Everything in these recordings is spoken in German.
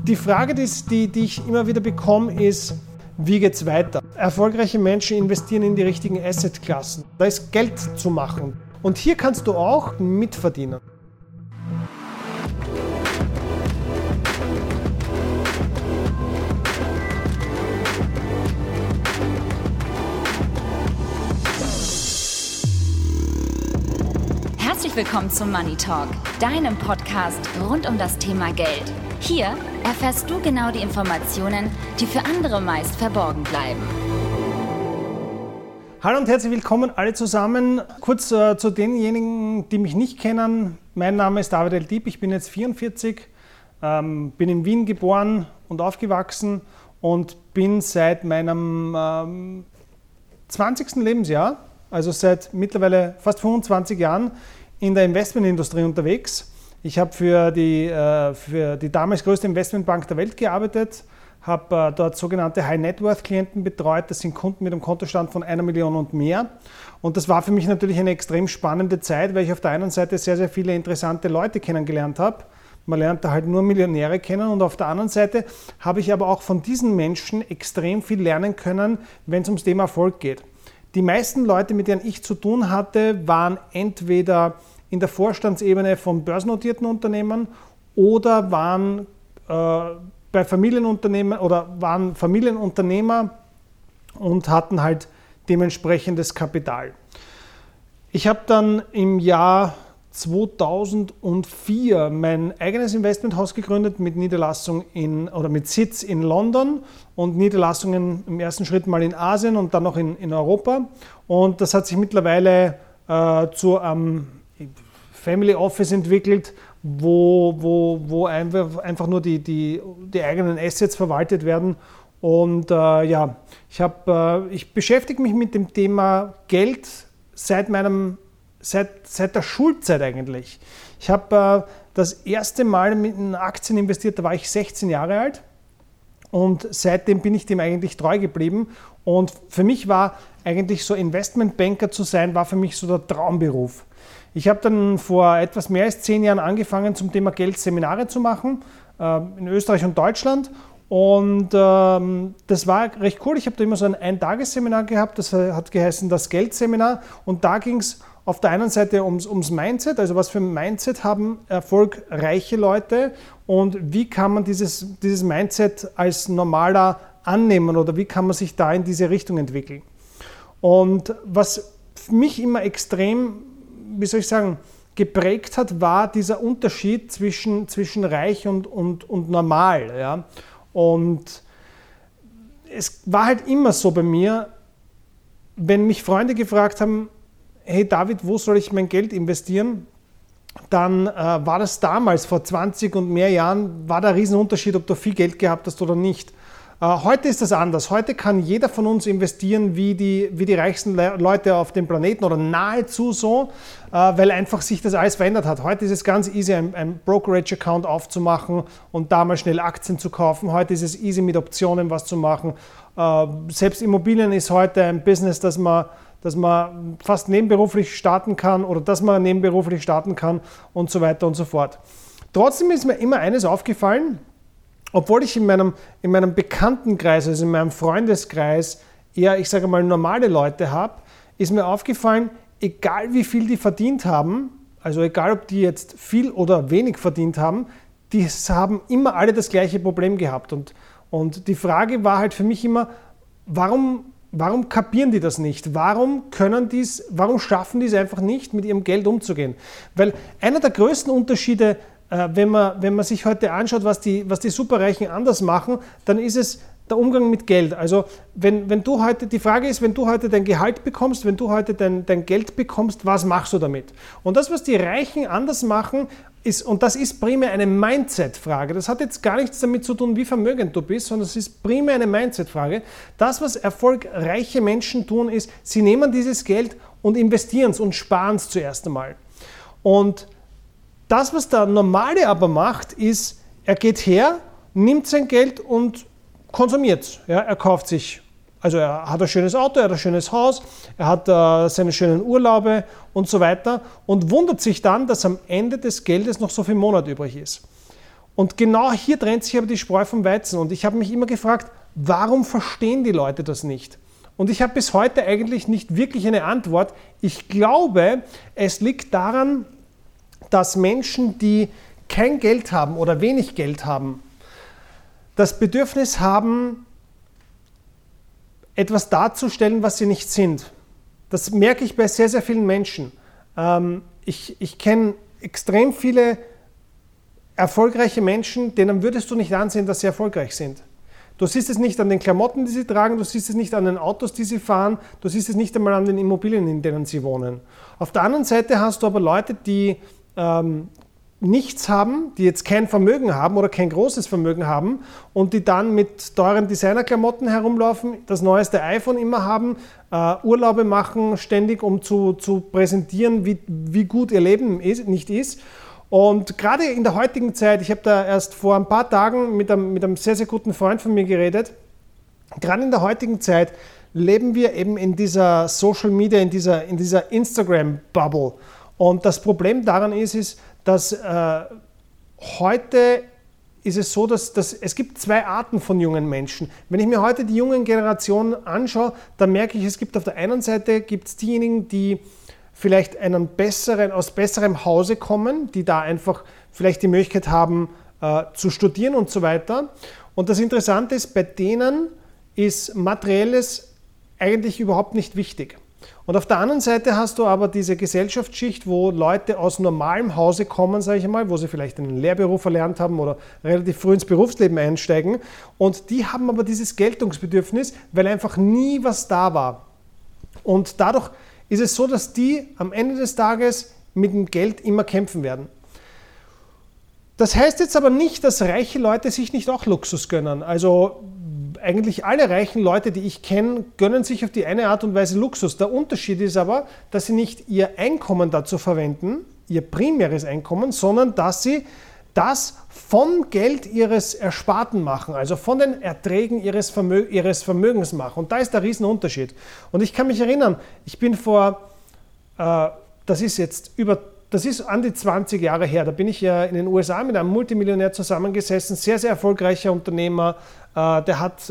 Die Frage, die ich immer wieder bekomme, ist, wie geht's weiter? Erfolgreiche Menschen investieren in die richtigen Assetklassen. Da ist Geld zu machen. Und hier kannst du auch mitverdienen. Herzlich willkommen zum Money Talk, deinem Podcast rund um das Thema Geld. Hier erfährst du genau die Informationen, die für andere meist verborgen bleiben. Hallo und herzlich willkommen alle zusammen. Kurz zu denjenigen, die mich nicht kennen. Mein Name ist David El-Dieb, ich bin jetzt 44, bin in Wien geboren und aufgewachsen und bin seit meinem 20. Lebensjahr, also seit mittlerweile fast 25 Jahren, in der Investmentindustrie unterwegs. Ich habe für die damals größte Investmentbank der Welt gearbeitet, habe dort sogenannte High-Net-Worth-Klienten betreut. Das sind Kunden mit einem Kontostand von 1 Million und mehr. Und das war für mich natürlich eine extrem spannende Zeit, weil ich auf der einen Seite sehr, sehr viele interessante Leute kennengelernt habe. Man lernt da halt nur Millionäre kennen und auf der anderen Seite habe ich aber auch von diesen Menschen extrem viel lernen können, wenn es ums Thema Erfolg geht. Die meisten Leute, mit denen ich zu tun hatte, waren entweder in der Vorstandsebene von börsennotierten Unternehmen oder waren bei Familienunternehmen oder waren Familienunternehmer und hatten halt dementsprechendes Kapital. Ich habe dann im Jahr 2004 mein eigenes Investmenthaus gegründet mit mit Sitz in London und Niederlassungen im ersten Schritt mal in Asien und dann noch in Europa. Und das hat sich mittlerweile zu einem Family Office entwickelt, wo einfach nur die eigenen Assets verwaltet werden. Und ich beschäftige mich mit dem Thema Geld seit der Schulzeit eigentlich. Ich habe das erste Mal mit in Aktien investiert, da war ich 16 Jahre alt und seitdem bin ich dem eigentlich treu geblieben. Und für mich war eigentlich so Investmentbanker zu sein, war für mich so der Traumberuf. Ich habe dann vor etwas mehr als 10 Jahren angefangen, zum Thema Geld Seminare zu machen, in Österreich und Deutschland. Und das war recht cool. Ich habe da immer so ein Eintagesseminar gehabt, das hat geheißen das Geldseminar. Und da ging es auf der einen Seite ums Mindset, also was für ein Mindset haben erfolgreiche Leute und wie kann man dieses Mindset als normaler annehmen oder wie kann man sich da in diese Richtung entwickeln. Und was mich immer extrem, geprägt hat, war dieser Unterschied zwischen reich und normal. Ja? Und es war halt immer so bei mir, wenn mich Freunde gefragt haben, hey David, wo soll ich mein Geld investieren? Dann war das damals, vor 20 und mehr Jahren, war da ein Riesenunterschied, ob du viel Geld gehabt hast oder nicht. Heute ist das anders. Heute kann jeder von uns investieren wie die reichsten Leute auf dem Planeten oder nahezu so, weil einfach sich das alles verändert hat. Heute ist es ganz easy, ein Brokerage-Account aufzumachen und da mal schnell Aktien zu kaufen. Heute ist es easy, mit Optionen was zu machen. Selbst Immobilien ist heute ein Business, das man fast nebenberuflich starten kann oder dass man nebenberuflich starten kann und so weiter und so fort. Trotzdem ist mir immer eines aufgefallen, obwohl ich in meinem Bekanntenkreis, also in meinem Freundeskreis eher, normale Leute habe, ist mir aufgefallen, egal wie viel die verdient haben, also egal ob die jetzt viel oder wenig verdient haben, die haben immer alle das gleiche Problem gehabt. Und die Frage war halt für mich immer, warum kapieren die das nicht? Warum schaffen die es einfach nicht, mit ihrem Geld umzugehen? Weil einer der größten Unterschiede, wenn man sich heute anschaut, was die Superreichen anders machen, dann ist es der Umgang mit Geld. Also die Frage ist, wenn du heute dein Gehalt bekommst, wenn du heute dein Geld bekommst, was machst du damit? Und das, was die Reichen anders machen, und das ist primär eine Mindset-Frage. Das hat jetzt gar nichts damit zu tun, wie vermögend du bist, sondern es ist primär eine Mindset-Frage. Das, was erfolgreiche Menschen tun, ist, sie nehmen dieses Geld und investieren es und sparen es zuerst einmal. Und das, was der Normale aber macht, ist, er geht her, nimmt sein Geld und konsumiert es. Ja, er kauft sich Also er hat ein schönes Auto, er hat ein schönes Haus, er hat seine schönen Urlaube und so weiter und wundert sich dann, dass am Ende des Geldes noch so viel Monat übrig ist. Und genau hier trennt sich aber die Spreu vom Weizen. Und ich habe mich immer gefragt, warum verstehen die Leute das nicht? Und ich habe bis heute eigentlich nicht wirklich eine Antwort. Ich glaube, es liegt daran, dass Menschen, die kein Geld haben oder wenig Geld haben, das Bedürfnis haben, etwas darzustellen, was sie nicht sind. Das merke ich bei sehr, sehr vielen Menschen. Ich kenne extrem viele erfolgreiche Menschen, denen würdest du nicht ansehen, dass sie erfolgreich sind. Du siehst es nicht an den Klamotten, die sie tragen, du siehst es nicht an den Autos, die sie fahren, du siehst es nicht einmal an den Immobilien, in denen sie wohnen. Auf der anderen Seite hast du aber Leute, die nichts haben, die jetzt kein Vermögen haben oder kein großes Vermögen haben und die dann mit teuren Designerklamotten herumlaufen, das neueste iPhone immer haben, Urlaube machen ständig, um zu präsentieren, wie gut ihr Leben nicht ist. Und gerade in der heutigen Zeit, ich habe da erst vor ein paar Tagen mit einem sehr, sehr guten Freund von mir geredet, gerade in der heutigen Zeit leben wir eben in dieser Social Media, in dieser Instagram-Bubble. Und das Problem daran ist, dass heute ist es so, dass es gibt zwei Arten von jungen Menschen. Wenn ich mir heute die jungen Generationen anschaue, dann merke ich, es gibt auf der einen Seite gibt's diejenigen, die vielleicht aus besserem Hause kommen, die da einfach vielleicht die Möglichkeit haben zu studieren und so weiter. Und das Interessante ist, bei denen ist Materielles eigentlich überhaupt nicht wichtig. Und auf der anderen Seite hast du aber diese Gesellschaftsschicht, wo Leute aus normalem Hause kommen, sage ich einmal, wo sie vielleicht einen Lehrberuf erlernt haben oder relativ früh ins Berufsleben einsteigen. Und die haben aber dieses Geltungsbedürfnis, weil einfach nie was da war. Und dadurch ist es so, dass die am Ende des Tages mit dem Geld immer kämpfen werden. Das heißt jetzt aber nicht, dass reiche Leute sich nicht auch Luxus gönnen. Also eigentlich alle reichen Leute, die ich kenne, gönnen sich auf die eine Art und Weise Luxus. Der Unterschied ist aber, dass sie nicht ihr Einkommen dazu verwenden, ihr primäres Einkommen, sondern dass sie das vom Geld ihres Ersparten machen, also von den Erträgen ihres Vermögens machen. Und da ist der Riesenunterschied. Und ich kann mich erinnern, ich bin das ist an die 20 Jahre her, da bin ich ja in den USA mit einem Multimillionär zusammengesessen, sehr, sehr erfolgreicher Unternehmer, der hat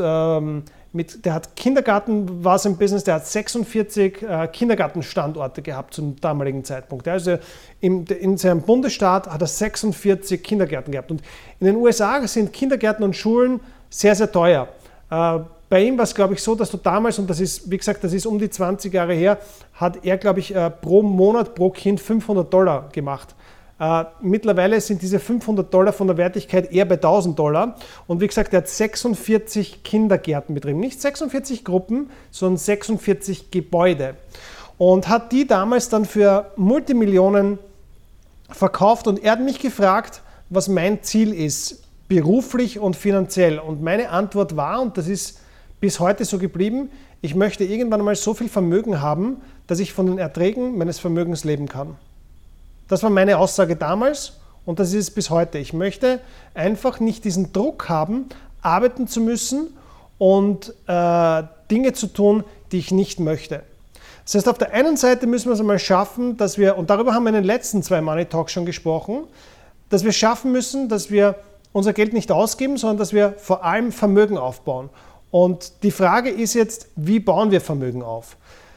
Kindergarten, war sein Business, der hat 46 Kindergartenstandorte gehabt zum damaligen Zeitpunkt. Also in seinem Bundesstaat hat er 46 Kindergärten gehabt. Und in den USA sind Kindergärten und Schulen sehr, sehr teuer. Bei ihm war es, glaube ich, so, dass du damals, und das ist, wie gesagt, das ist um die 20 Jahre her, hat er, glaube ich, pro Monat, pro Kind $500 gemacht. Mittlerweile sind diese $500 von der Wertigkeit eher bei $1.000. Und wie gesagt, er hat 46 Kindergärten betrieben. Nicht 46 Gruppen, sondern 46 Gebäude. Und hat die damals dann für Multimillionen verkauft. Und er hat mich gefragt, was mein Ziel ist, beruflich und finanziell. Und meine Antwort war, und das ist bis heute so geblieben, ich möchte irgendwann mal so viel Vermögen haben, dass ich von den Erträgen meines Vermögens leben kann. Das war meine Aussage damals und das ist es bis heute. Ich möchte einfach nicht diesen Druck haben, arbeiten zu müssen und Dinge zu tun, die ich nicht möchte. Das heißt, auf der einen Seite müssen wir es einmal schaffen, dass wir, und darüber haben wir in den letzten 2 Money Talks schon gesprochen, dass wir schaffen müssen, dass wir unser Geld nicht ausgeben, sondern dass wir vor allem Vermögen aufbauen. Und die Frage ist jetzt, wie bauen wir Vermögen auf?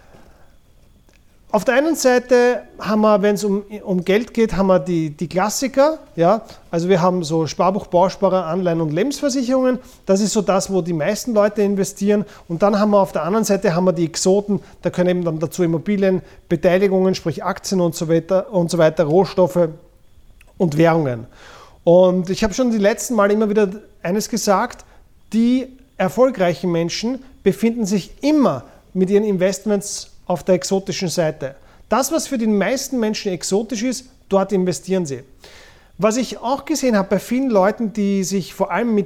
Auf der einen Seite haben wir, wenn es um Geld geht, haben wir die Klassiker. Ja? Also wir haben so Sparbuch, Bausparer, Anleihen und Lebensversicherungen. Das ist so das, wo die meisten Leute investieren. Und dann haben wir auf der anderen Seite haben wir die Exoten. Da können eben dann dazu Immobilien, Beteiligungen, sprich Aktien und so weiter, Rohstoffe und Währungen. Und ich habe schon die letzten Mal immer wieder eines gesagt, die erfolgreichen Menschen befinden sich immer mit ihren Investments auf der exotischen Seite. Das, was für die meisten Menschen exotisch ist, dort investieren sie. Was ich auch gesehen habe bei vielen Leuten, die sich vor allem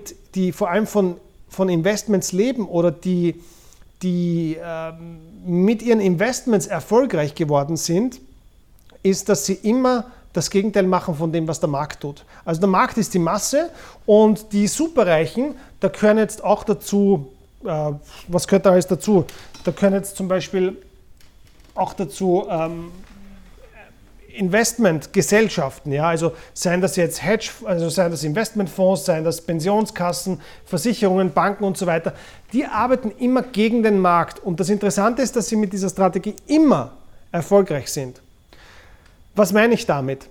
von Investments leben oder die mit ihren Investments erfolgreich geworden sind, ist, dass sie immer das Gegenteil machen von dem, was der Markt tut. Also der Markt ist die Masse und die Superreichen, da gehören jetzt auch dazu, was gehört da alles dazu? Da gehören jetzt zum Beispiel auch dazu Investmentgesellschaften, ja, also seien das jetzt seien das Investmentfonds, seien das Pensionskassen, Versicherungen, Banken und so weiter, die arbeiten immer gegen den Markt. Und das Interessante ist, dass sie mit dieser Strategie immer erfolgreich sind. Was meine ich damit?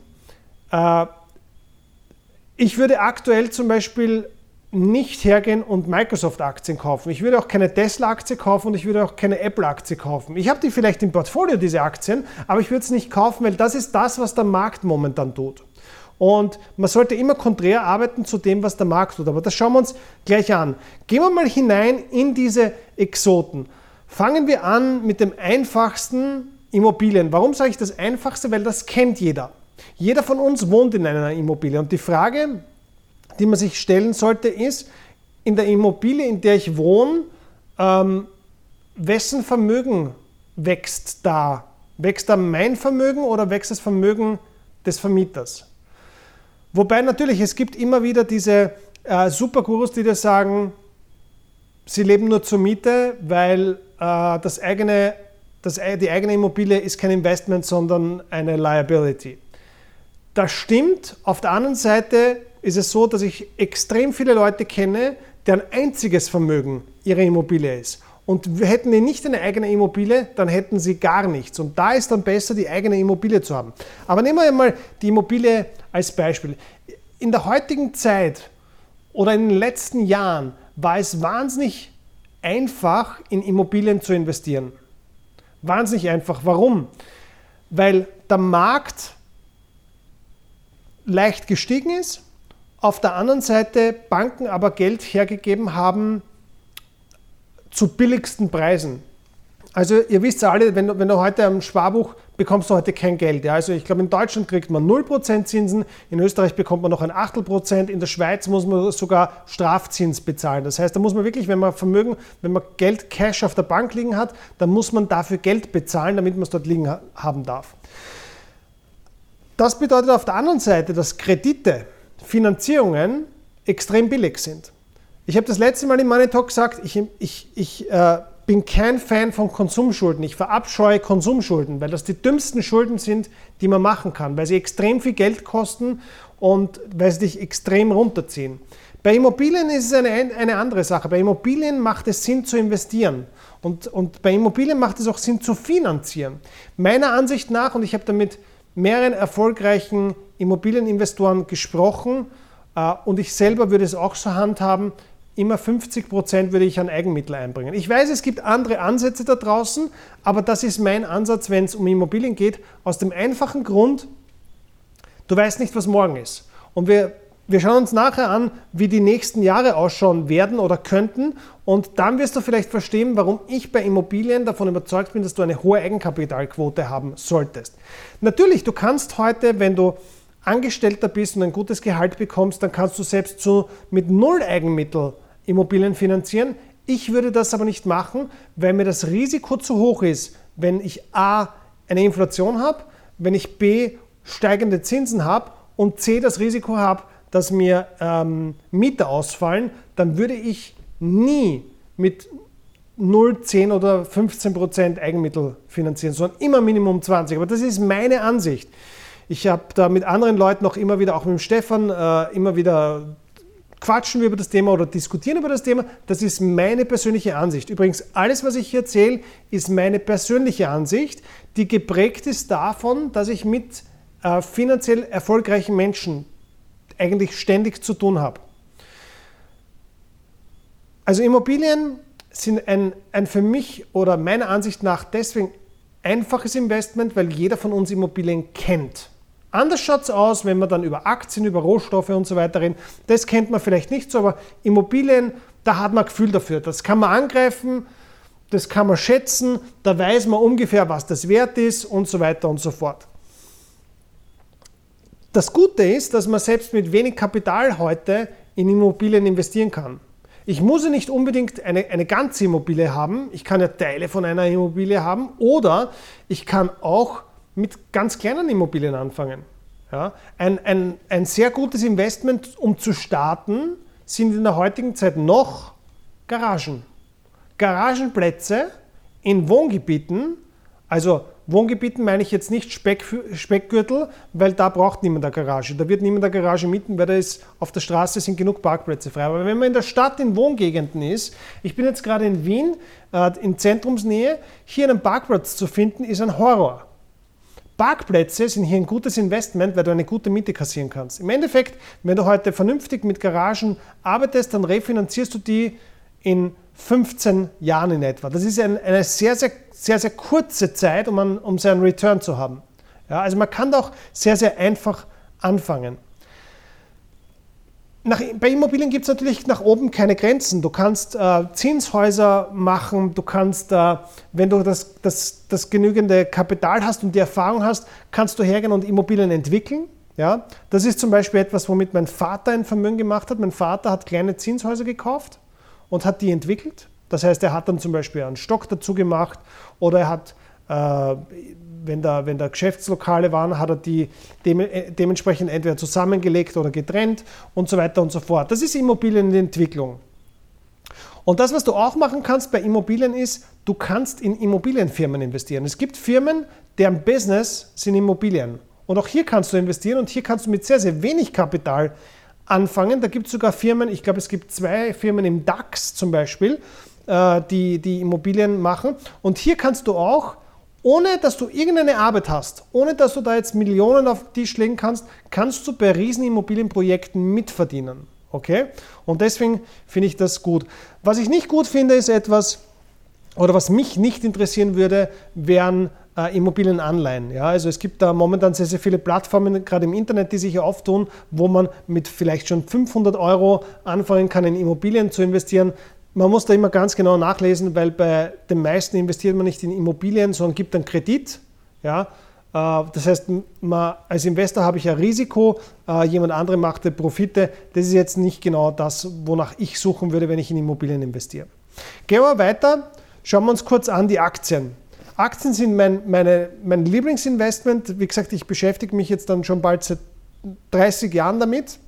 Ich würde aktuell zum Beispiel nicht hergehen und Microsoft-Aktien kaufen. Ich würde auch keine Tesla-Aktie kaufen und ich würde auch keine Apple-Aktie kaufen. Ich habe die vielleicht im Portfolio, diese Aktien, aber ich würde es nicht kaufen, weil das ist das, was der Markt momentan tut. Und man sollte immer konträr arbeiten zu dem, was der Markt tut. Aber das schauen wir uns gleich an. Gehen wir mal hinein in diese Exoten. Fangen wir an mit dem einfachsten Immobilien. Warum sage ich das Einfachste? Weil das kennt jeder. Jeder von uns wohnt in einer Immobilie. Und die Frage, die man sich stellen sollte, ist, in der Immobilie, in der ich wohne, wessen Vermögen wächst da? Wächst da mein Vermögen oder wächst das Vermögen des Vermieters? Wobei natürlich, es gibt immer wieder diese Supergurus, die dir sagen, sie leben nur zur Miete, weil die eigene Immobilie ist kein Investment, sondern eine Liability. Das stimmt. Auf der anderen Seite ist es so, dass ich extrem viele Leute kenne, deren einziges Vermögen ihre Immobilie ist. Und hätten die nicht eine eigene Immobilie, dann hätten sie gar nichts. Und da ist dann besser, die eigene Immobilie zu haben. Aber nehmen wir einmal die Immobilie als Beispiel. In der heutigen Zeit oder in den letzten Jahren war es wahnsinnig einfach, in Immobilien zu investieren. Wahnsinnig einfach. Warum? Weil der Markt leicht gestiegen ist, auf der anderen Seite Banken aber Geld hergegeben haben zu billigsten Preisen. Also ihr wisst ja alle, wenn du heute am Sparbuch bekommst du heute kein Geld. Ja? Also ich glaube, in Deutschland kriegt man 0% Zinsen, in Österreich bekommt man noch ein 0,8%, in der Schweiz muss man sogar Strafzins bezahlen. Das heißt, da muss man wirklich, wenn man Geld Cash auf der Bank liegen hat, dann muss man dafür Geld bezahlen, damit man es dort liegen haben darf. Das bedeutet auf der anderen Seite, dass Kredite, Finanzierungen extrem billig sind. Ich habe das letzte Mal in Money Talk gesagt, ich bin kein Fan von Konsumschulden. Ich verabscheue Konsumschulden, weil das die dümmsten Schulden sind, die man machen kann, weil sie extrem viel Geld kosten und weil sie dich extrem runterziehen. Bei Immobilien ist es eine andere Sache. Bei Immobilien macht es Sinn zu investieren und bei Immobilien macht es auch Sinn zu finanzieren. Meiner Ansicht nach, und ich habe damit mehreren erfolgreichen Immobilieninvestoren gesprochen und ich selber würde es auch so handhaben, immer 50% würde ich an Eigenmittel einbringen. Ich weiß, es gibt andere Ansätze da draußen, aber das ist mein Ansatz, wenn es um Immobilien geht, aus dem einfachen Grund, du weißt nicht, was morgen ist. Und wir schauen uns nachher an, wie die nächsten Jahre ausschauen werden oder könnten und dann wirst du vielleicht verstehen, warum ich bei Immobilien davon überzeugt bin, dass du eine hohe Eigenkapitalquote haben solltest. Natürlich, du kannst heute, wenn du Angestellter bist und ein gutes Gehalt bekommst, dann kannst du selbst mit 0 Eigenmittel Immobilien finanzieren. Ich würde das aber nicht machen, weil mir das Risiko zu hoch ist, wenn ich A, eine Inflation habe, wenn ich B, steigende Zinsen habe und C, das Risiko habe, dass mir Mieter ausfallen, dann würde ich nie mit 0, 10 oder 15% Eigenmittel finanzieren, sondern immer Minimum 20. Aber das ist meine Ansicht. Ich habe da mit anderen Leuten auch immer wieder, auch mit dem Stefan, immer wieder quatschen wir über das Thema oder diskutieren über das Thema. Das ist meine persönliche Ansicht. Übrigens, alles, was ich hier erzähle, ist meine persönliche Ansicht, die geprägt ist davon, dass ich mit finanziell erfolgreichen Menschen eigentlich ständig zu tun habe. Also Immobilien sind ein für mich oder meiner Ansicht nach deswegen einfaches Investment, weil jeder von uns Immobilien kennt. Anders schaut es aus, wenn man dann über Aktien, über Rohstoffe und so weiter reden. Das kennt man vielleicht nicht so, aber Immobilien, da hat man ein Gefühl dafür. Das kann man angreifen, das kann man schätzen, da weiß man ungefähr, was das wert ist und so weiter und so fort. Das Gute ist, dass man selbst mit wenig Kapital heute in Immobilien investieren kann. Ich muss ja nicht unbedingt eine ganze Immobilie haben, ich kann ja Teile von einer Immobilie haben oder ich kann auch mit ganz kleinen Immobilien anfangen. Ja, ein sehr gutes Investment, um zu starten, sind in der heutigen Zeit noch Garagen. Garagenplätze in Wohngebieten, also Wohngebieten meine ich jetzt nicht Speckgürtel, weil da braucht niemand eine Garage. Da wird niemand eine Garage mieten, weil da ist auf der Straße sind genug Parkplätze frei. Aber wenn man in der Stadt in Wohngegenden ist, ich bin jetzt gerade in Wien, in Zentrumsnähe, hier einen Parkplatz zu finden, ist ein Horror. Parkplätze sind hier ein gutes Investment, weil du eine gute Miete kassieren kannst. Im Endeffekt, wenn du heute vernünftig mit Garagen arbeitest, dann refinanzierst du die in 15 Jahren in etwa. Das ist eine sehr, sehr, sehr, sehr kurze Zeit, um seinen Return zu haben. Ja, also man kann da auch sehr, sehr einfach anfangen. Bei Immobilien gibt es natürlich nach oben keine Grenzen. Du kannst Zinshäuser machen, du kannst, wenn du das genügende Kapital hast und die Erfahrung hast, kannst du hergehen und Immobilien entwickeln. Ja? Das ist zum Beispiel etwas, womit mein Vater ein Vermögen gemacht hat. Mein Vater hat kleine Zinshäuser gekauft und hat die entwickelt. Das heißt, er hat dann zum Beispiel einen Stock dazu gemacht oder er hat, wenn da Geschäftslokale waren, hat er die dementsprechend entweder zusammengelegt oder getrennt und so weiter und so fort. Das ist Immobilienentwicklung. Und das, was du auch machen kannst bei Immobilien ist, du kannst in Immobilienfirmen investieren. Es gibt Firmen, deren Business sind Immobilien. Und auch hier kannst du investieren und hier kannst du mit sehr, sehr wenig Kapital anfangen. Da gibt es sogar Firmen, ich glaube, es gibt 2 Firmen im DAX zum Beispiel, die Immobilien machen. Und hier kannst du auch, ohne dass du irgendeine Arbeit hast, ohne dass du da jetzt Millionen auf den Tisch legen kannst, kannst du bei riesen Immobilienprojekten mitverdienen. Okay? Und deswegen finde ich das gut. Was ich nicht gut finde, ist etwas, oder was mich nicht interessieren würde, wären Immobilienanleihen. Ja, also es gibt da momentan sehr, sehr viele Plattformen, gerade im Internet, die sich auftun, wo man mit vielleicht schon 500 € anfangen kann, in Immobilien zu investieren. Man muss da immer ganz genau nachlesen, weil bei den meisten investiert man nicht in Immobilien, sondern gibt einen Kredit. Ja, das heißt, als Investor habe ich ein Risiko, jemand andere macht Profite. Das ist jetzt nicht genau das, wonach ich suchen würde, wenn ich in Immobilien investiere. Gehen wir weiter, schauen wir uns kurz an die Aktien. Aktien sind mein Lieblingsinvestment. Wie gesagt, ich beschäftige mich jetzt dann schon bald seit 30 Jahren damit.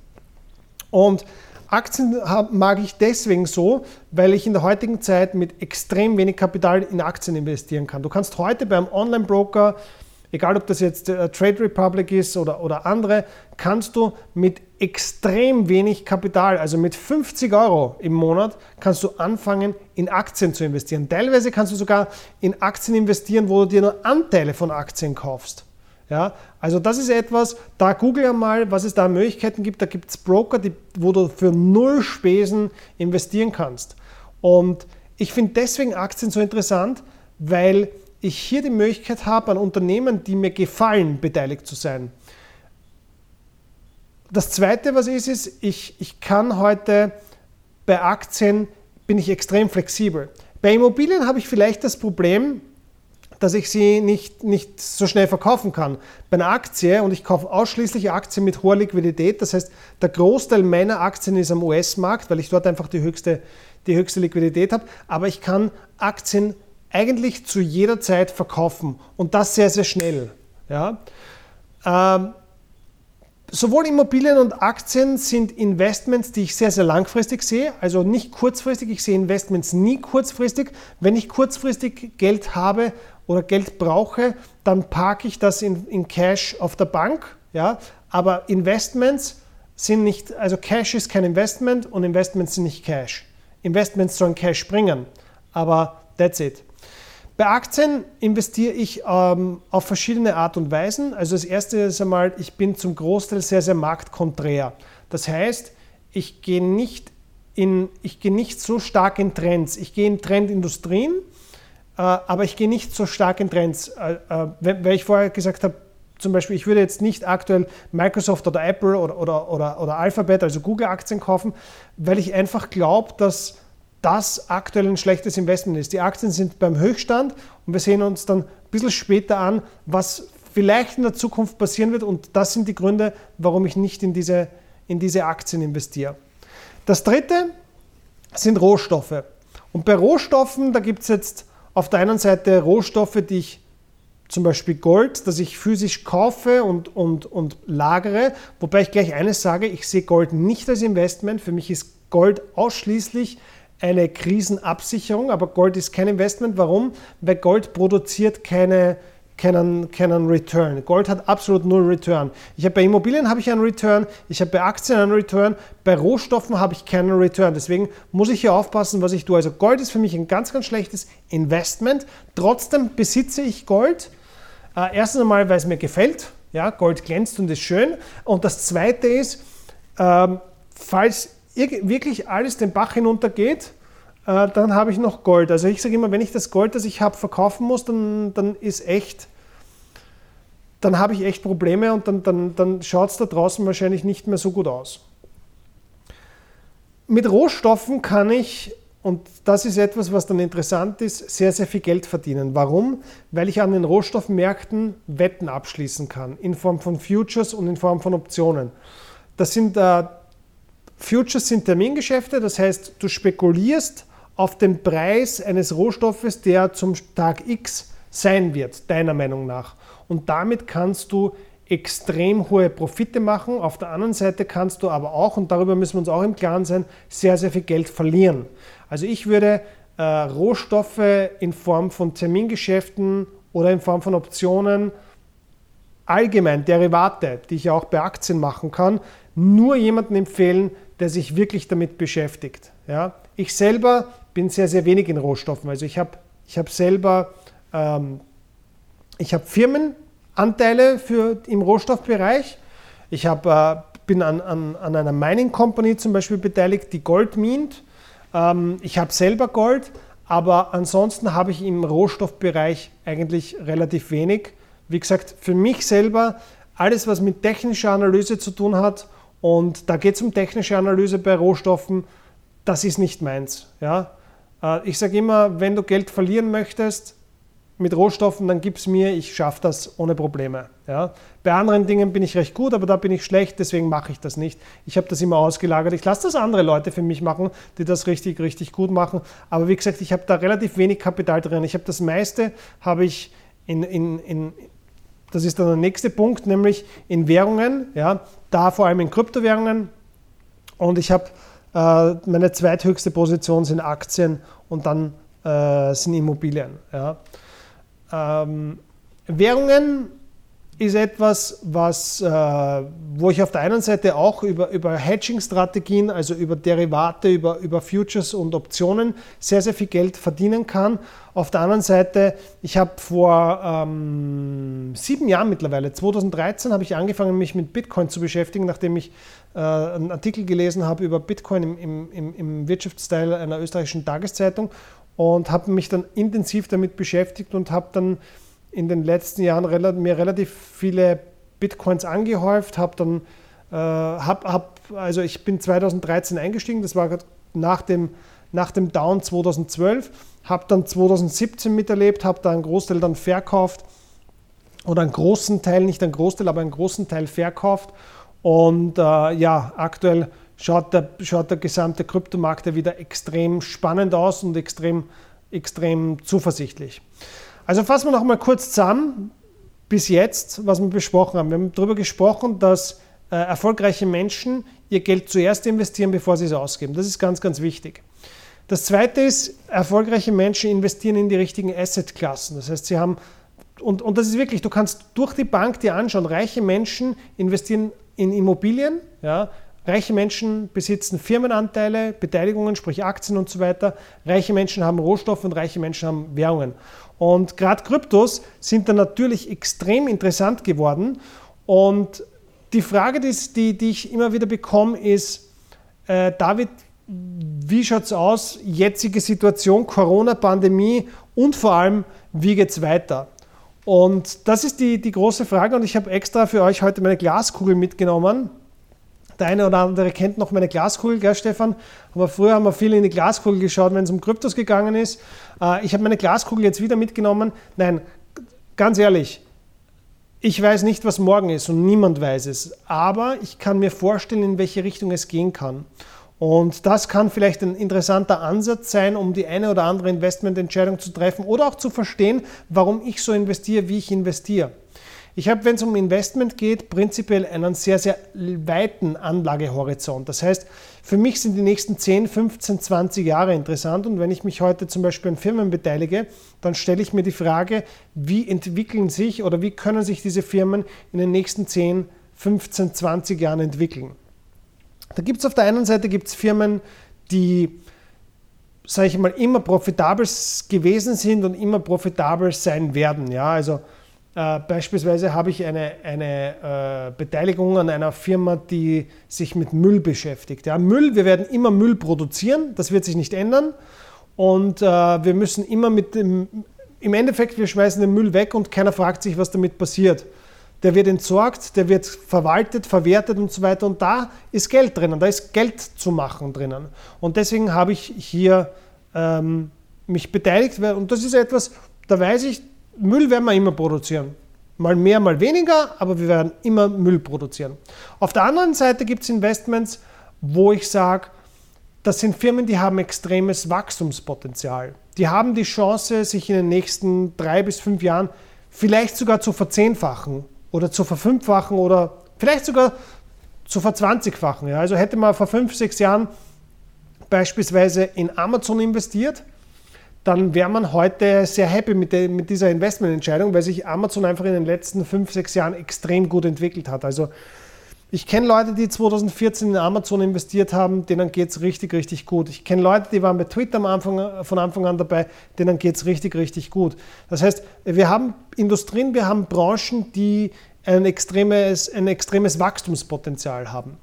Und Aktien mag ich deswegen so, weil ich in der heutigen Zeit mit extrem wenig Kapital in Aktien investieren kann. Du kannst heute beim Online-Broker, egal ob das jetzt Trade Republic ist oder andere, kannst du mit extrem wenig Kapital, also mit 50 € im Monat, kannst du anfangen, in Aktien zu investieren. Teilweise kannst du sogar in Aktien investieren, wo du dir nur Anteile von Aktien kaufst. Ja, also das ist etwas, da google einmal, was es da an Möglichkeiten gibt. Da gibt es Broker, wo du für 0 Spesen investieren kannst. Und ich finde deswegen Aktien so interessant, weil ich hier die Möglichkeit habe, an Unternehmen, die mir gefallen, beteiligt zu sein. Das Zweite, was ist, ich kann heute bei Aktien, bin ich extrem flexibel. Bei Immobilien habe ich vielleicht das Problem, dass ich sie nicht so schnell verkaufen kann. Bei einer Aktie, und ich kaufe ausschließlich Aktien mit hoher Liquidität, das heißt, der Großteil meiner Aktien ist am US-Markt, weil ich dort einfach die höchste Liquidität habe, aber ich kann Aktien eigentlich zu jeder Zeit verkaufen und das sehr, sehr schnell. Ja? Sowohl Immobilien und Aktien sind Investments, die ich sehr, sehr langfristig sehe, also nicht kurzfristig. Ich sehe Investments nie kurzfristig. Wenn ich kurzfristig Geld habe oder Geld brauche, dann parke ich das in Cash auf der Bank. Ja? Aber Investments sind nicht, also Cash ist kein Investment und Investments sind nicht Cash. Investments sollen Cash bringen, aber that's it. Bei Aktien investiere ich auf verschiedene Art und Weisen. Also das erste ist einmal, ich bin zum Großteil sehr, sehr marktkonträr. Das heißt, ich gehe nicht so stark in Trends. Ich gehe in Trendindustrien, aber ich gehe nicht so stark in Trends. Weil ich vorher gesagt habe, zum Beispiel, ich würde jetzt nicht aktuell Microsoft oder Apple oder Alphabet, also Google-Aktien kaufen, weil ich einfach glaube, dass das aktuell ein schlechtes Investment ist. Die Aktien sind beim Höchststand und wir sehen uns dann ein bisschen später an, was vielleicht in der Zukunft passieren wird, und das sind die Gründe, warum ich nicht in diese Aktien investiere. Das dritte sind Rohstoffe. Und bei Rohstoffen, da gibt es jetzt auf der einen Seite Rohstoffe, die ich zum Beispiel Gold, das ich physisch kaufe und lagere, wobei ich gleich eines sage, ich sehe Gold nicht als Investment. Für mich ist Gold ausschließlich eine Krisenabsicherung, aber Gold ist kein Investment. Warum? Weil Gold produziert keine keinen Return. Gold hat absolut null Return. Bei Immobilien habe ich einen Return, ich habe bei Aktien einen Return, bei Rohstoffen habe ich keinen Return. Deswegen muss ich hier aufpassen, was ich tue. Also Gold ist für mich ein ganz, ganz schlechtes Investment. Trotzdem besitze ich Gold. Erstens einmal, weil es mir gefällt. Ja, Gold glänzt und ist schön. Und das Zweite ist, falls wirklich alles den Bach hinuntergeht, dann habe ich noch Gold. Also ich sage immer, wenn ich das Gold, das ich habe, verkaufen muss, dann habe ich echt Probleme und dann schaut es da draußen wahrscheinlich nicht mehr so gut aus. Mit Rohstoffen kann ich, und das ist etwas, was dann interessant ist, sehr, sehr viel Geld verdienen. Warum? Weil ich an den Rohstoffmärkten Wetten abschließen kann, in Form von Futures und in Form von Optionen. Futures sind Termingeschäfte, das heißt, du spekulierst auf den Preis eines Rohstoffes, der zum Tag X sein wird, deiner Meinung nach. Und damit kannst du extrem hohe Profite machen. Auf der anderen Seite kannst du aber auch, und darüber müssen wir uns auch im Klaren sein, sehr, sehr viel Geld verlieren. Also ich würde Rohstoffe in Form von Termingeschäften oder in Form von Optionen, allgemein Derivate, die ich auch bei Aktien machen kann, nur jemanden empfehlen, der sich wirklich damit beschäftigt. Ja? Ich selber bin sehr, sehr wenig in Rohstoffen. Also ich habe Firmenanteile im Rohstoffbereich. Ich bin an einer Mining Company zum Beispiel beteiligt, die Gold mint. Ich habe selber Gold, aber ansonsten habe ich im Rohstoffbereich eigentlich relativ wenig. Wie gesagt, für mich selber alles, was mit technischer Analyse zu tun hat, und da geht es um technische Analyse bei Rohstoffen, das ist nicht meins. Ja? Ich sage immer, wenn du Geld verlieren möchtest mit Rohstoffen, dann gib es mir, ich schaffe das ohne Probleme. Ja? Bei anderen Dingen bin ich recht gut, aber da bin ich schlecht, deswegen mache ich das nicht. Ich habe das immer ausgelagert. Ich lasse das andere Leute für mich machen, die das richtig, richtig gut machen. Aber wie gesagt, ich habe da relativ wenig Kapital drin. Ich habe das meiste, das ist dann der nächste Punkt, nämlich in Währungen, ja, da vor allem in Kryptowährungen. Und ich habe meine zweithöchste Position sind Aktien und dann sind Immobilien. Ja. Währungen ist etwas, wo ich auf der einen Seite auch über Hedging-Strategien, also über Derivate, über Futures und Optionen sehr, sehr viel Geld verdienen kann. Auf der anderen Seite, ich habe vor 7 Jahren mittlerweile, 2013, habe ich angefangen, mich mit Bitcoin zu beschäftigen, nachdem ich einen Artikel gelesen habe über Bitcoin im Wirtschaftsteil einer österreichischen Tageszeitung und habe mich dann intensiv damit beschäftigt und habe dann in den letzten Jahren mir relativ viele Bitcoins angehäuft, also ich bin 2013 eingestiegen, das war nach dem Down 2012, habe dann 2017 miterlebt, habe da einen Großteil dann verkauft oder einen großen Teil, nicht einen Großteil, aber einen großen Teil verkauft und aktuell schaut der gesamte Kryptomarkt ja wieder extrem spannend aus und extrem zuversichtlich. Also fassen wir noch mal kurz zusammen, bis jetzt, was wir besprochen haben. Wir haben darüber gesprochen, dass erfolgreiche Menschen ihr Geld zuerst investieren, bevor sie es ausgeben. Das ist ganz, ganz wichtig. Das Zweite ist, erfolgreiche Menschen investieren in die richtigen Assetklassen. Das heißt, sie haben, und das ist wirklich, du kannst durch die Bank dir anschauen, reiche Menschen investieren in Immobilien, ja, reiche Menschen besitzen Firmenanteile, Beteiligungen, sprich Aktien und so weiter. Reiche Menschen haben Rohstoffe und reiche Menschen haben Währungen. Und gerade Kryptos sind dann natürlich extrem interessant geworden. Und die Frage, die ich immer wieder bekomme, ist, David, wie schaut es aus? Jetzige Situation, Corona-Pandemie und vor allem, wie geht es weiter? Und das ist die große Frage und ich habe extra für euch heute meine Glaskugel mitgenommen. Der eine oder andere kennt noch meine Glaskugel, gell Stefan? Aber früher haben wir viel in die Glaskugel geschaut, wenn es um Kryptos gegangen ist. Ich habe meine Glaskugel jetzt wieder mitgenommen. Nein, ganz ehrlich, ich weiß nicht, was morgen ist und niemand weiß es. Aber ich kann mir vorstellen, in welche Richtung es gehen kann. Und das kann vielleicht ein interessanter Ansatz sein, um die eine oder andere Investmententscheidung zu treffen oder auch zu verstehen, warum ich so investiere, wie ich investiere. Ich habe, wenn es um Investment geht, prinzipiell einen sehr, sehr weiten Anlagehorizont. Das heißt, für mich sind die nächsten 10, 15, 20 Jahre interessant und wenn ich mich heute zum Beispiel an Firmen beteilige, dann stelle ich mir die Frage, wie entwickeln sich oder wie können sich diese Firmen in den nächsten 10, 15, 20 Jahren entwickeln. Da gibt es auf der einen Seite Firmen, die, sage ich mal, immer profitabel gewesen sind und immer profitabel sein werden. Ja, also beispielsweise habe ich eine Beteiligung an einer Firma, die sich mit Müll beschäftigt. Ja, Müll, wir werden immer Müll produzieren, das wird sich nicht ändern und wir müssen immer im Endeffekt, wir schmeißen den Müll weg und keiner fragt sich, was damit passiert. Der wird entsorgt, der wird verwaltet, verwertet und so weiter und da ist Geld drinnen, da ist Geld zu machen drinnen und deswegen habe ich hier mich beteiligt und das ist etwas, da weiß ich, Müll werden wir immer produzieren. Mal mehr, mal weniger, aber wir werden immer Müll produzieren. Auf der anderen Seite gibt es Investments, wo ich sage, das sind Firmen, die haben extremes Wachstumspotenzial. Die haben die Chance, sich in den nächsten 3 bis 5 Jahren vielleicht sogar zu verzehnfachen oder zu verfünffachen oder vielleicht sogar zu verzwanzigfachen. Ja, also hätte man vor 5, 6 Jahren beispielsweise in Amazon investiert, dann wäre man heute sehr happy mit dieser Investmententscheidung, weil sich Amazon einfach in den letzten 5, 6 Jahren extrem gut entwickelt hat. Also ich kenne Leute, die 2014 in Amazon investiert haben, denen geht es richtig, richtig gut. Ich kenne Leute, die waren bei Twitter von Anfang an dabei, denen geht es richtig, richtig gut. Das heißt, wir haben Industrien, wir haben Branchen, die ein extremes Wachstumspotenzial haben.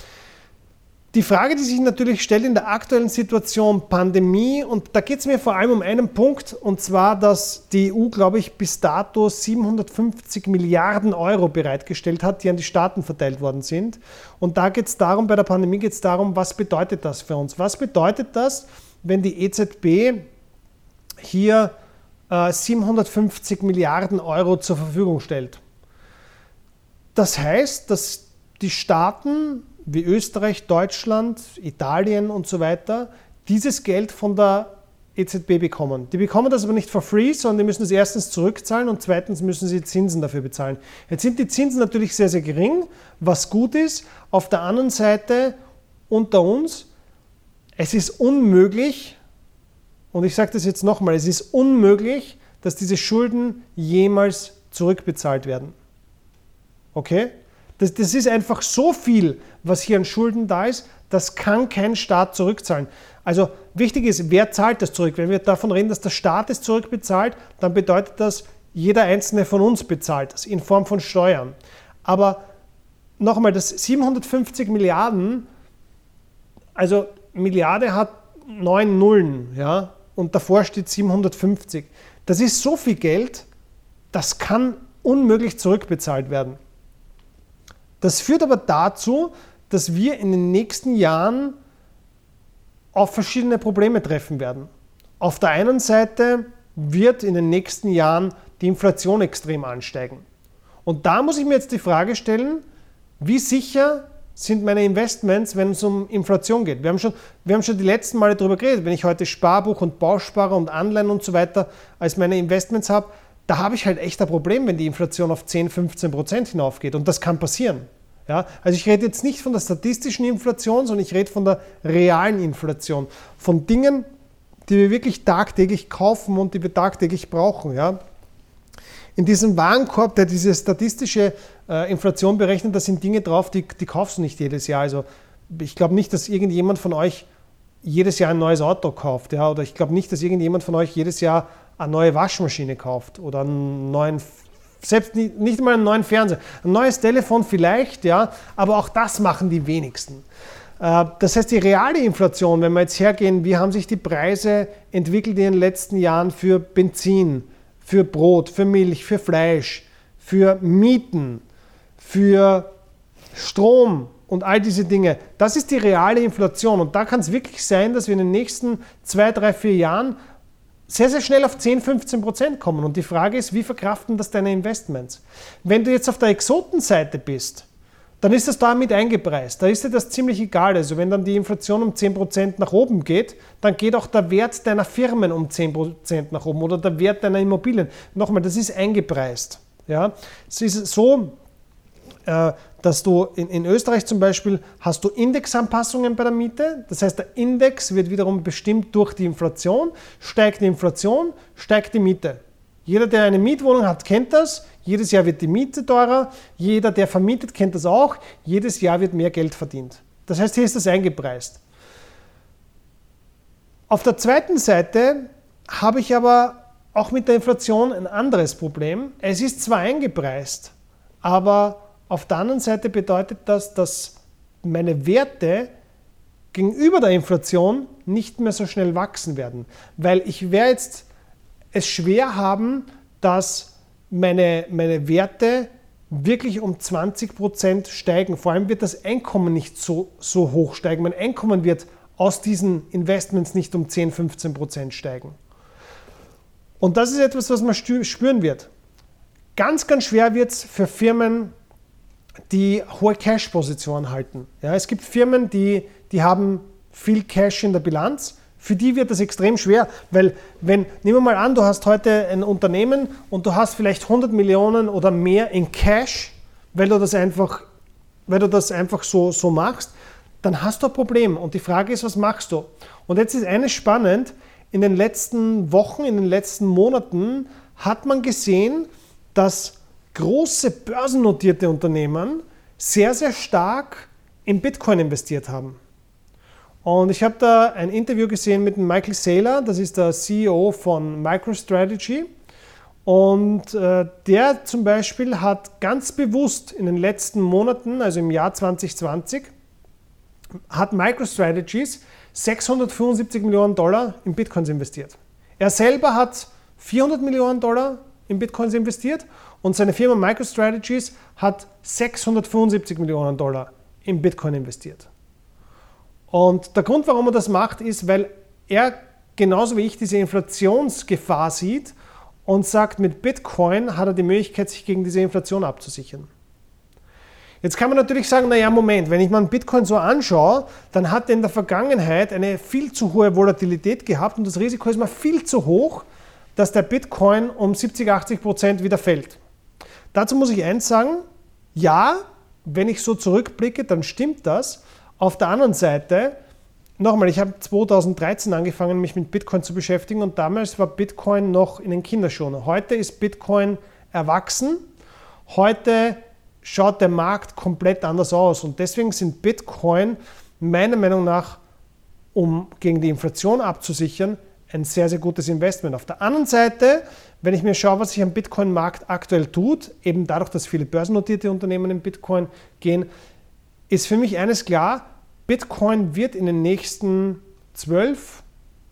Die Frage, die sich natürlich stellt in der aktuellen Situation Pandemie, und da geht es mir vor allem um einen Punkt, und zwar, dass die EU, glaube ich, bis dato 750 Milliarden Euro bereitgestellt hat, die an die Staaten verteilt worden sind. Und da geht es darum, bei der Pandemie geht es darum, was bedeutet das für uns? Was bedeutet das, wenn die EZB hier 750 Milliarden Euro zur Verfügung stellt? Das heißt, dass die Staaten wie Österreich, Deutschland, Italien und so weiter, dieses Geld von der EZB bekommen. Die bekommen das aber nicht for free, sondern die müssen es erstens zurückzahlen und zweitens müssen sie Zinsen dafür bezahlen. Jetzt sind die Zinsen natürlich sehr, sehr gering, was gut ist. Auf der anderen Seite, unter uns, es ist unmöglich, und ich sage das jetzt nochmal, es ist unmöglich, dass diese Schulden jemals zurückbezahlt werden. Okay? Das ist einfach so viel, was hier an Schulden da ist, das kann kein Staat zurückzahlen. Also wichtig ist, wer zahlt das zurück? Wenn wir davon reden, dass der Staat es zurückbezahlt, dann bedeutet das, jeder einzelne von uns bezahlt das in Form von Steuern. Aber nochmal, das 750 Milliarden, also Milliarde hat 9 Nullen, ja, und davor steht 750. Das ist so viel Geld, das kann unmöglich zurückbezahlt werden. Das führt aber dazu, dass wir in den nächsten Jahren auf verschiedene Probleme treffen werden. Auf der einen Seite wird in den nächsten Jahren die Inflation extrem ansteigen. Und da muss ich mir jetzt die Frage stellen, wie sicher sind meine Investments, wenn es um Inflation geht? Wir haben schon die letzten Male darüber geredet. Wenn ich heute Sparbuch und Bausparer und Anleihen und so weiter als meine Investments habe, da habe ich halt echt ein Problem, wenn die Inflation auf 10-15% hinaufgeht. Und das kann passieren. Ja? Also ich rede jetzt nicht von der statistischen Inflation, sondern ich rede von der realen Inflation. Von Dingen, die wir wirklich tagtäglich kaufen und die wir tagtäglich brauchen. Ja? In diesem Warenkorb, der diese statistische Inflation berechnet, da sind Dinge drauf, die kaufst du nicht jedes Jahr. Also ich glaube nicht, dass irgendjemand von euch jedes Jahr ein neues Auto kauft. Ja? Oder ich glaube nicht, dass irgendjemand von euch jedes Jahr eine neue Waschmaschine kauft oder einen neuen, selbst nicht mal einen neuen Fernseher. Ein neues Telefon vielleicht, ja, aber auch das machen die wenigsten. Das heißt, die reale Inflation, wenn wir jetzt hergehen, wie haben sich die Preise entwickelt in den letzten Jahren für Benzin, für Brot, für Milch, für Fleisch, für Mieten, für Strom und all diese Dinge. Das ist die reale Inflation und da kann es wirklich sein, dass wir in den nächsten 2, 3, 4 Jahren sehr, sehr schnell auf 10-15% kommen. Und die Frage ist, wie verkraften das deine Investments? Wenn du jetzt auf der Exotenseite bist, dann ist das da mit eingepreist. Da ist dir das ziemlich egal. Also wenn dann die Inflation um 10% nach oben geht, dann geht auch der Wert deiner Firmen um 10% nach oben oder der Wert deiner Immobilien. Nochmal, das ist eingepreist. Ja? Es ist so, dass du in Österreich zum Beispiel hast du Indexanpassungen bei der Miete. Das heißt, der Index wird wiederum bestimmt durch die Inflation. Steigt die Inflation, steigt die Miete. Jeder, der eine Mietwohnung hat, kennt das. Jedes Jahr wird die Miete teurer. Jeder, der vermietet, kennt das auch. Jedes Jahr wird mehr Geld verdient. Das heißt, hier ist das eingepreist. Auf der zweiten Seite habe ich aber auch mit der Inflation ein anderes Problem. Es ist zwar eingepreist, aber auf der anderen Seite bedeutet das, dass meine Werte gegenüber der Inflation nicht mehr so schnell wachsen werden. Weil ich werde jetzt es schwer haben, dass meine Werte wirklich um 20% steigen. Vor allem wird das Einkommen nicht so hoch steigen. Mein Einkommen wird aus diesen Investments nicht um 10-15% steigen. Und das ist etwas, was man spüren wird. Ganz, ganz schwer wird es für Firmen, die hohe Cash-Positionen halten. Ja, es gibt Firmen, die haben viel Cash in der Bilanz. Für die wird das extrem schwer, weil nehmen wir mal an, du hast heute ein Unternehmen und du hast vielleicht 100 Millionen oder mehr in Cash, weil du das einfach so machst, dann hast du ein Problem. Und die Frage ist, was machst du? Und jetzt ist eines spannend, in den letzten Wochen, in den letzten Monaten hat man gesehen, dass große börsennotierte Unternehmen sehr, sehr stark in Bitcoin investiert haben. Und ich habe da ein Interview gesehen mit Michael Saylor, das ist der CEO von MicroStrategy. Und der zum Beispiel hat ganz bewusst in den letzten Monaten, also im Jahr 2020, hat MicroStrategies $675 Millionen in Bitcoins investiert. Er selber hat $400 Millionen in Bitcoins investiert und seine Firma MicroStrategies hat $675 Millionen in Bitcoin investiert. Und der Grund, warum er das macht, ist, weil er genauso wie ich diese Inflationsgefahr sieht und sagt, mit Bitcoin hat er die Möglichkeit, sich gegen diese Inflation abzusichern. Jetzt kann man natürlich sagen, naja, Moment, wenn ich mal einen Bitcoin so anschaue, dann hat er in der Vergangenheit eine viel zu hohe Volatilität gehabt und das Risiko ist mal viel zu hoch, dass der Bitcoin um 70-80% wieder fällt. Dazu muss ich eins sagen, ja, wenn ich so zurückblicke, dann stimmt das. Auf der anderen Seite, nochmal, ich habe 2013 angefangen, mich mit Bitcoin zu beschäftigen und damals war Bitcoin noch in den Kinderschuhen. Heute ist Bitcoin erwachsen, heute schaut der Markt komplett anders aus und deswegen sind Bitcoin meiner Meinung nach, um gegen die Inflation abzusichern, ein sehr, sehr gutes Investment. Auf der anderen Seite, wenn ich mir schaue, was sich am Bitcoin-Markt aktuell tut, eben dadurch, dass viele börsennotierte Unternehmen in Bitcoin gehen, ist für mich eines klar, Bitcoin wird in den nächsten 12,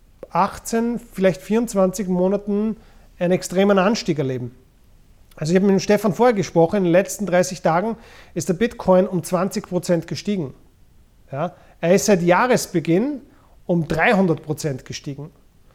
18, vielleicht 24 Monaten einen extremen Anstieg erleben. Also ich habe mit dem Stefan vorher gesprochen, in den letzten 30 Tagen ist der Bitcoin um 20% gestiegen. Ja, er ist seit Jahresbeginn um 300% gestiegen.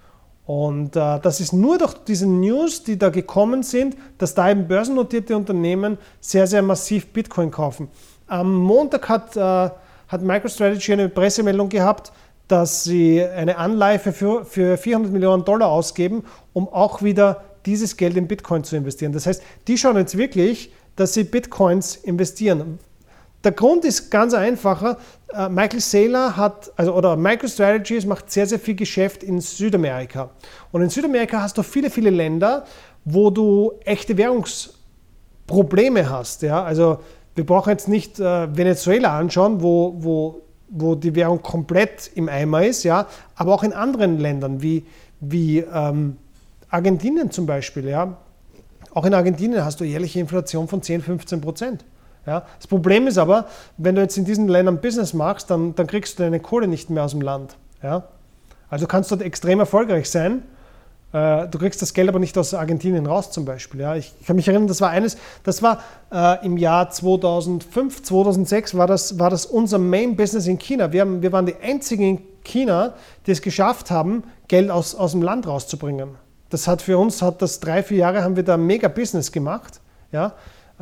Und das ist nur durch diese News, die da gekommen sind, dass da eben börsennotierte Unternehmen sehr, sehr massiv Bitcoin kaufen. Am Montag hat MicroStrategy eine Pressemeldung gehabt, dass sie eine Anleihe für $400 Millionen ausgeben, um auch wieder dieses Geld in Bitcoin zu investieren. Das heißt, die schauen jetzt wirklich, dass sie Bitcoins investieren. Der Grund ist ganz einfacher. Michael Saylor MicroStrategies macht sehr, sehr viel Geschäft in Südamerika. Und in Südamerika hast du viele, viele Länder, wo du echte Währungsprobleme hast. Ja? Also wir brauchen jetzt nicht Venezuela anschauen, wo die Währung komplett im Eimer ist, ja? Aber auch in anderen Ländern wie Argentinien zum Beispiel. Ja? Auch in Argentinien hast du jährliche Inflation von 10-15%. Ja? Das Problem ist aber, wenn du jetzt in diesen Ländern Business machst, dann kriegst du deine Kohle nicht mehr aus dem Land. Ja? Also kannst du dort extrem erfolgreich sein. Du kriegst das Geld aber nicht aus Argentinien raus zum Beispiel. Ja. Ich kann mich erinnern, das war im Jahr 2005, 2006 war das unser Main Business in China. Wir waren die einzigen in China, die es geschafft haben, Geld aus dem Land rauszubringen. Das hat 3-4 Jahre haben wir da mega Business gemacht, ja,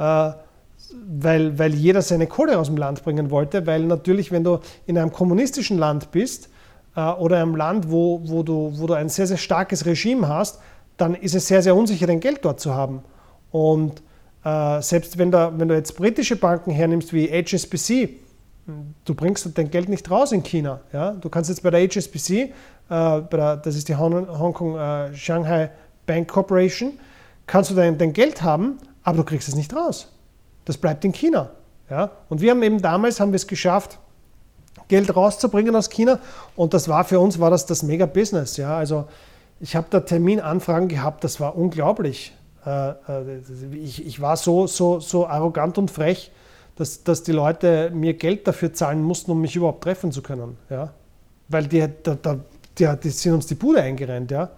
weil jeder seine Kohle aus dem Land bringen wollte, weil natürlich, wenn du in einem kommunistischen Land bist, oder einem Land, wo du ein sehr, sehr starkes Regime hast, dann ist es sehr, sehr unsicher, dein Geld dort zu haben. Und Selbst wenn du jetzt britische Banken hernimmst wie HSBC, du bringst dein Geld nicht raus in China. Ja? Du kannst jetzt bei der HSBC, das ist die Hong Kong Shanghai Bank Corporation, kannst du dein Geld haben, aber du kriegst es nicht raus. Das bleibt in China. Ja? Und wir haben eben damals es geschafft, Geld rauszubringen aus China, und das war für uns das Mega-Business. Ja? Also ich habe da Terminanfragen gehabt, das war unglaublich. Ich war so arrogant und frech, dass die Leute mir Geld dafür zahlen mussten, um mich überhaupt treffen zu können. Ja? Weil die sind uns die Bude eingerennt. Ja?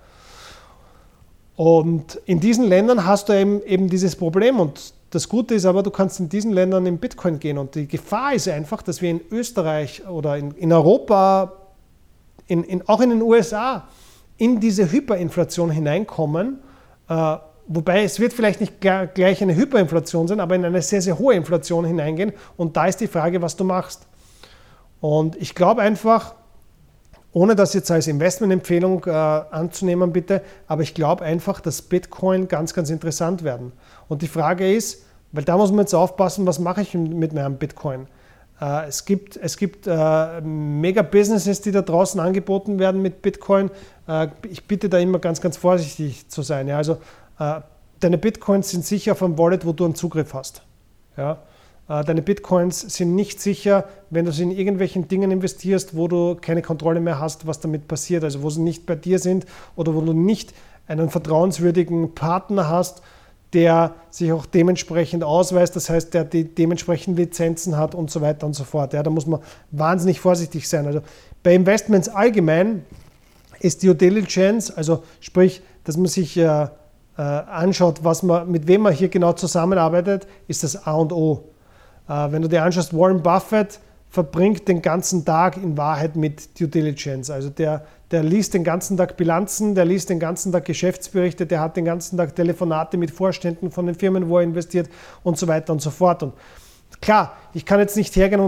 Und in diesen Ländern hast du eben dieses Problem. Und das Gute ist aber, du kannst in diesen Ländern in Bitcoin gehen. Und die Gefahr ist einfach, dass wir in Österreich oder in Europa, auch in den USA, in diese Hyperinflation hineinkommen. Wobei es wird vielleicht nicht gleich eine Hyperinflation sein, aber in eine sehr, sehr hohe Inflation hineingehen. Und da ist die Frage, was du machst. Und ich glaube einfach, ohne das jetzt als Investmentempfehlung anzunehmen, bitte, aber ich glaube einfach, dass Bitcoin ganz, ganz interessant werden. Und die Frage ist, weil da muss man jetzt aufpassen, was mache ich mit meinem Bitcoin? Es gibt Mega-Businesses, die da draußen angeboten werden mit Bitcoin. Ich bitte da immer ganz, ganz vorsichtig zu sein. Ja? Also deine Bitcoins sind sicher auf einem Wallet, wo du einen Zugriff hast. Ja? Deine Bitcoins sind nicht sicher, wenn du sie in irgendwelchen Dingen investierst, wo du keine Kontrolle mehr hast, was damit passiert. Also wo sie nicht bei dir sind oder wo du nicht einen vertrauenswürdigen Partner hast, der sich auch dementsprechend ausweist, das heißt, der die dementsprechenden Lizenzen hat und so weiter und so fort. Ja, da muss man wahnsinnig vorsichtig sein. Also bei Investments allgemein ist Due Diligence, also sprich, dass man sich anschaut, mit wem man hier genau zusammenarbeitet, ist das A und O. Wenn du dir anschaust, Warren Buffett verbringt den ganzen Tag in Wahrheit mit Due Diligence. Also der liest den ganzen Tag Bilanzen, der liest den ganzen Tag Geschäftsberichte, der hat den ganzen Tag Telefonate mit Vorständen von den Firmen, wo er investiert und so weiter und so fort. Und klar, ich kann jetzt nicht hergehen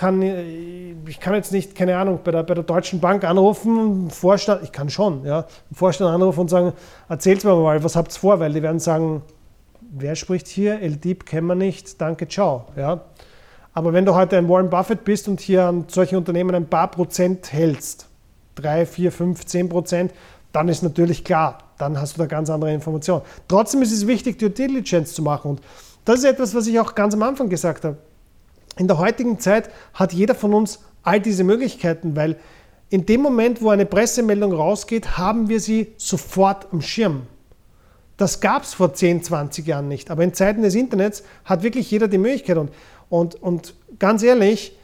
ich kann jetzt nicht, keine Ahnung, bei der Deutschen Bank anrufen, Vorstand, ich kann schon, ja, einen Vorstand anrufen und sagen, erzählt mir mal, was habt ihr vor? Weil die werden sagen, wer spricht hier? El Deep kennen wir nicht, danke, ciao. Ja. Aber wenn du heute ein Warren Buffett bist und hier an solchen Unternehmen ein paar Prozent hältst, 3, 4, 5, 10%, dann ist natürlich klar, dann hast du da ganz andere Informationen. Trotzdem ist es wichtig, Due Diligence zu machen. Und das ist etwas, was ich auch ganz am Anfang gesagt habe. In der heutigen Zeit hat jeder von uns all diese Möglichkeiten, weil in dem Moment, wo eine Pressemeldung rausgeht, haben wir sie sofort am Schirm. Das gab es vor 10, 20 Jahren nicht. Aber in Zeiten des Internets hat wirklich jeder die Möglichkeit. Und ganz ehrlich,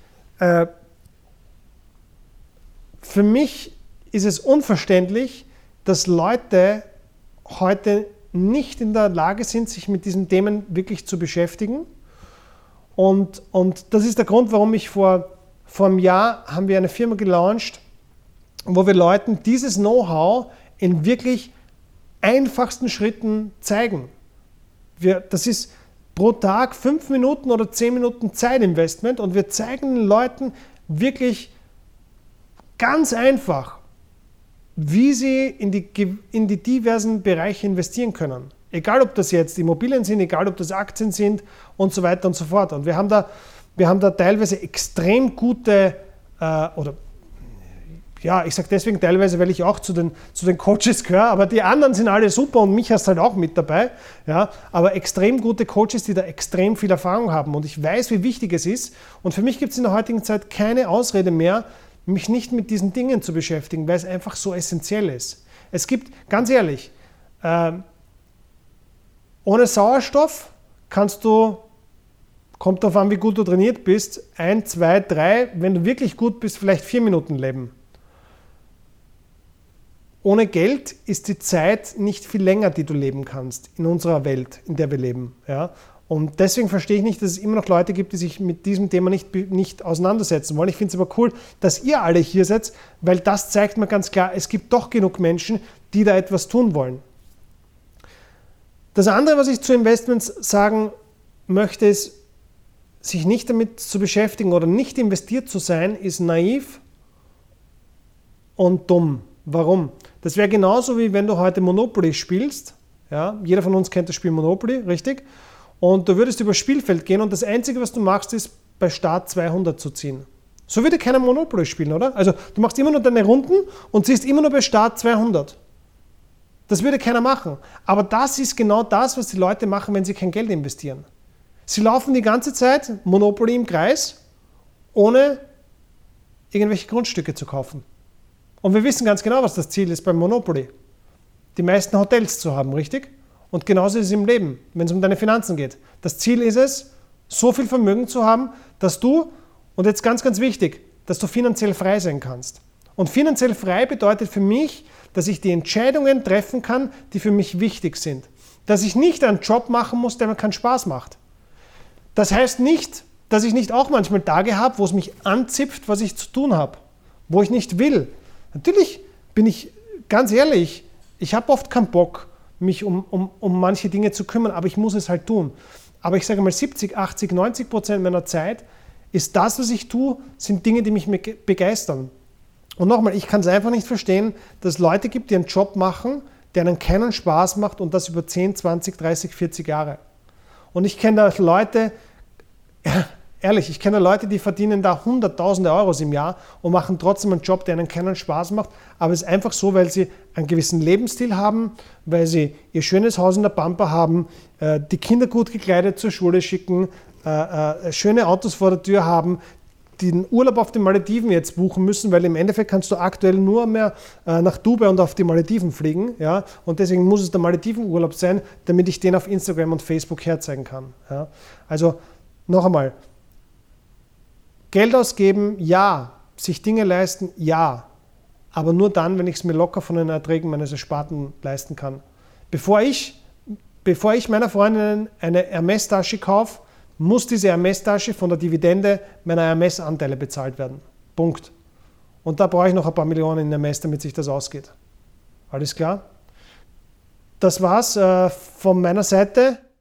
für mich ist es unverständlich, dass Leute heute nicht in der Lage sind, sich mit diesen Themen wirklich zu beschäftigen. Und das ist der Grund, warum ich vor einem Jahr haben wir eine Firma gelauncht, wo wir Leuten dieses Know-how in wirklich einfachsten Schritten zeigen. Das ist pro Tag 5 Minuten oder 10 Minuten Zeitinvestment und wir zeigen den Leuten wirklich ganz einfach, wie sie in die diversen Bereiche investieren können. Egal, ob das jetzt Immobilien sind, egal, ob das Aktien sind und so weiter und so fort. Und wir haben da teilweise extrem gute, ich sage deswegen teilweise, weil ich auch zu den Coaches gehöre, aber die anderen sind alle super und mich hast halt auch mit dabei. Ja, aber extrem gute Coaches, die da extrem viel Erfahrung haben. Und ich weiß, wie wichtig es ist. Und für mich gibt es in der heutigen Zeit keine Ausrede mehr, mich nicht mit diesen Dingen zu beschäftigen, weil es einfach so essentiell ist. Es gibt, ganz ehrlich, ohne Sauerstoff kommt darauf an, wie gut du trainiert bist, 1, 2, 3, wenn du wirklich gut bist, vielleicht 4 Minuten leben. Ohne Geld ist die Zeit nicht viel länger, die du leben kannst in unserer Welt, in der wir leben. Ja? Und deswegen verstehe ich nicht, dass es immer noch Leute gibt, die sich mit diesem Thema nicht auseinandersetzen wollen. Ich finde es aber cool, dass ihr alle hier seid, weil das zeigt mir ganz klar, es gibt doch genug Menschen, die da etwas tun wollen. Das andere, was ich zu Investments sagen möchte, ist, sich nicht damit zu beschäftigen oder nicht investiert zu sein, ist naiv und dumm. Warum? Das wäre genauso, wie wenn du heute Monopoly spielst. Ja? Jeder von uns kennt das Spiel Monopoly, richtig? und du würdest übers Spielfeld gehen und das Einzige, was du machst, ist bei Start 200 zu ziehen. So würde keiner Monopoly spielen, oder? Also du machst immer nur deine Runden und ziehst immer nur bei Start 200. Das würde keiner machen. Aber das ist genau das, was die Leute machen, wenn sie kein Geld investieren. Sie laufen die ganze Zeit Monopoly im Kreis, ohne irgendwelche Grundstücke zu kaufen. Und wir wissen ganz genau, was das Ziel ist beim Monopoly. Die meisten Hotels zu haben, richtig? Und genauso ist es im Leben, wenn es um deine Finanzen geht. Das Ziel ist es, so viel Vermögen zu haben, dass du, und jetzt ganz, ganz wichtig, dass du finanziell frei sein kannst. Und finanziell frei bedeutet für mich, dass ich die Entscheidungen treffen kann, die für mich wichtig sind. Dass ich nicht einen Job machen muss, der mir keinen Spaß macht. Das heißt nicht, dass ich nicht auch manchmal Tage habe, wo es mich anzipft, was ich zu tun habe, wo ich nicht will. Natürlich bin ich ganz ehrlich, ich habe oft keinen Bock, mich um manche Dinge zu kümmern, aber ich muss es halt tun. Aber ich sage mal 70, 80, 90% meiner Zeit ist das, was ich tue, sind Dinge, die mich begeistern. Und nochmal, ich kann es einfach nicht verstehen, dass es Leute gibt, die einen Job machen, der ihnen keinen Spaß macht und das über 10, 20, 30, 40 Jahre. Und ich kenne da Leute, ehrlich, ich kenne Leute, die verdienen da Hunderttausende Euros im Jahr und machen trotzdem einen Job, der ihnen keinen Spaß macht, aber es ist einfach so, weil sie einen gewissen Lebensstil haben, weil sie ihr schönes Haus in der Pampa haben, die Kinder gut gekleidet zur Schule schicken, schöne Autos vor der Tür haben, den Urlaub auf den Malediven jetzt buchen müssen, weil im Endeffekt kannst du aktuell nur mehr nach Dubai und auf die Malediven fliegen. Ja? Und deswegen muss es der Maledivenurlaub sein, damit ich den auf Instagram und Facebook herzeigen kann. Ja? Also noch einmal, Geld ausgeben, ja. Sich Dinge leisten, ja. Aber nur dann, wenn ich es mir locker von den Erträgen meines Ersparten leisten kann. Bevor ich meiner Freundin eine Hermes-Tasche kaufe, muss diese Hermes-Tasche von der Dividende meiner Hermes-Anteile bezahlt werden. Punkt. Und da brauche ich noch ein paar Millionen in Hermes, damit sich das ausgeht. Alles klar? Das war's von meiner Seite.